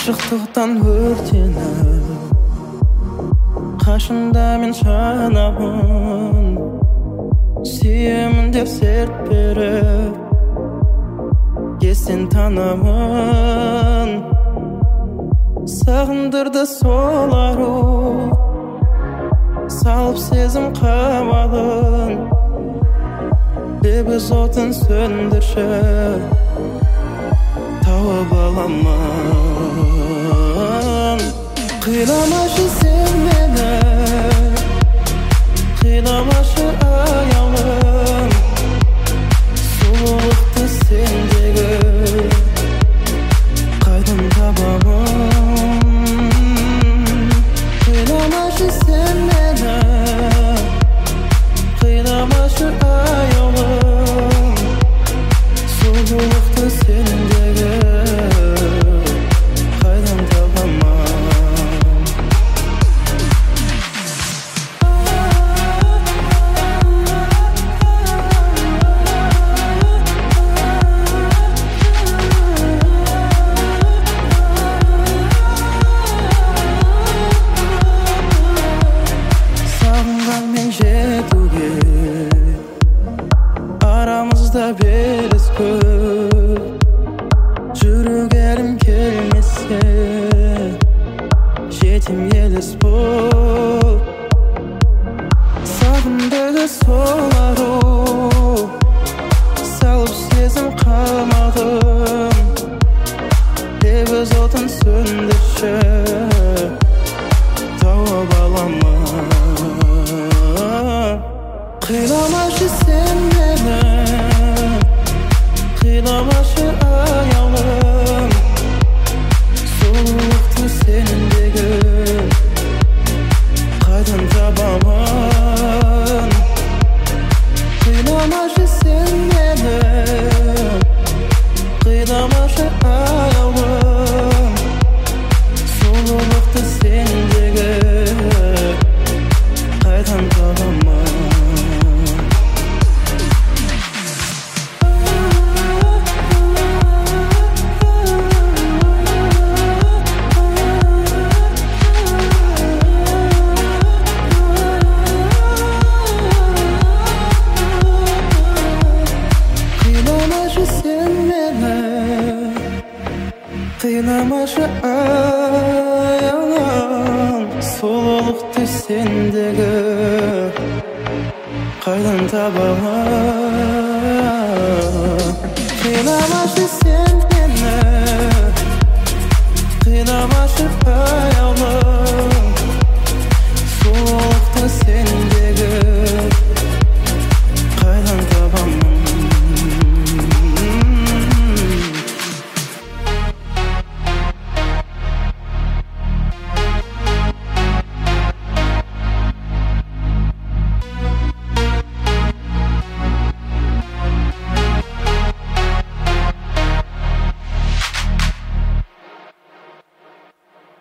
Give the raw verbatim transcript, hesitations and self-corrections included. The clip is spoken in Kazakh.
Ашықтықтан өртеніп қашында мен жанамын, сүйемін деп серт беріп естен танамын. Сағындырды сол ару, салып сезім қамалын, лебіз отын сөндірші тауып аламын. Қиламашы сен мені, қиламашы аяулым, сұлулықты сендегі қайдан табамын. Қиламашы сен мені, қиламашы аяулым, сұлулықты сендегі қайдан табамын. Aramızda biriz көп, жүрегерім келмесе жетім елес бұл. Сағындырды сол ару, салып сезім қалмадым, лебіз отын сөндірші тауып аламын. Қиламашы сен мені, қиламашы аяулым, сұлулықты сендегі қайдан табамын. Қиламашы сен мені, қиламашы аяулым, сұлулықты сендегі қайдан табамын. Қиламашы аяулым, сұлулықты сендегі қайдан табамын. Қиламашы сен